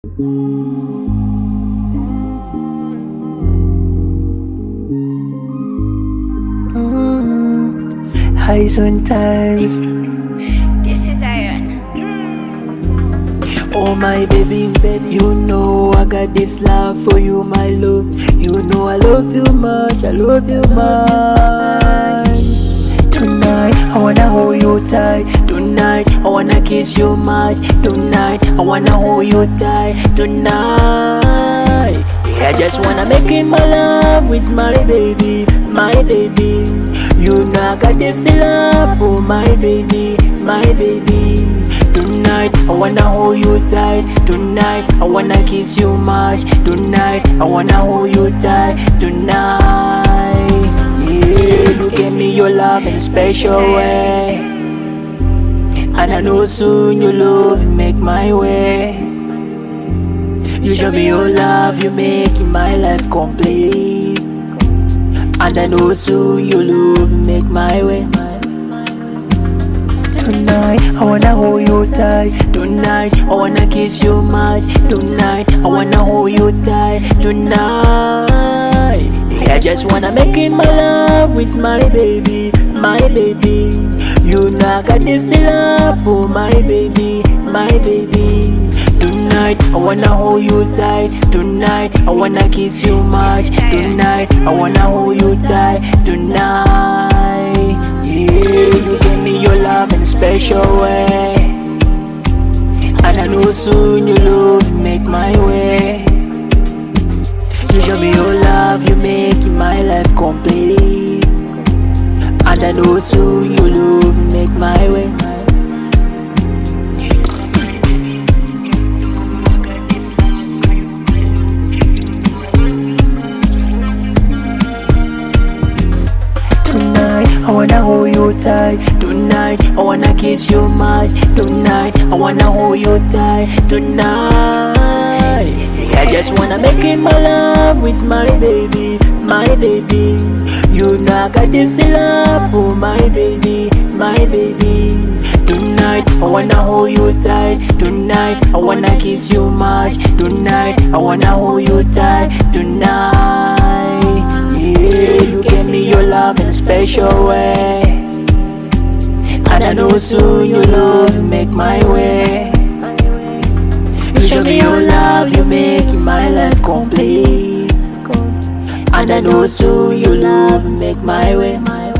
High sometimes. This is Iron. Oh my baby, you know I got this love for you, my love. You know I love you much, I love you much. Tonight, I wanna hold you tight. Tonight, I wanna kiss you much. Tonight, I wanna hold you tight. Tonight, yeah, I just wanna make it my love with my baby, my baby. You know I got this love for my baby, my baby. Tonight, I wanna hold you tight. Tonight, I wanna kiss you much. Tonight, I wanna hold you tight. Tonight, yeah, you give me your love in a special way, and I know soon your love will make my way. You show me your love, you make my life complete, and I know soon your love will make my way. Tonight, I wanna hold you tight. Tonight, I wanna kiss you much. Tonight, I wanna hold you tight. Tonight, yeah, I just wanna make it my love with my baby, my baby. You know I got this love for my baby, my baby. Tonight, I wanna hold you tight. Tonight, I wanna kiss you much. Tonight, I wanna hold you tight. Tonight, yeah, you give me your love in a special way, and I know soon your love will make my way. You show me your love, you make my life complete, and I know soon your love will make my way. I wanna hold you tight. Tonight, I wanna kiss you much. Tonight, I wanna hold you tight. Tonight, yeah, I just wanna make it my love with my baby, my baby. You know I got this love for my baby, my baby. Tonight, I wanna hold you tight. Tonight, I wanna kiss you much. Tonight, I wanna hold you tight. Tonight, yeah, you give me your love in a special way, and I know soon your love will make my way. You show me your love, you make my life complete, and I know soon your love will make my way.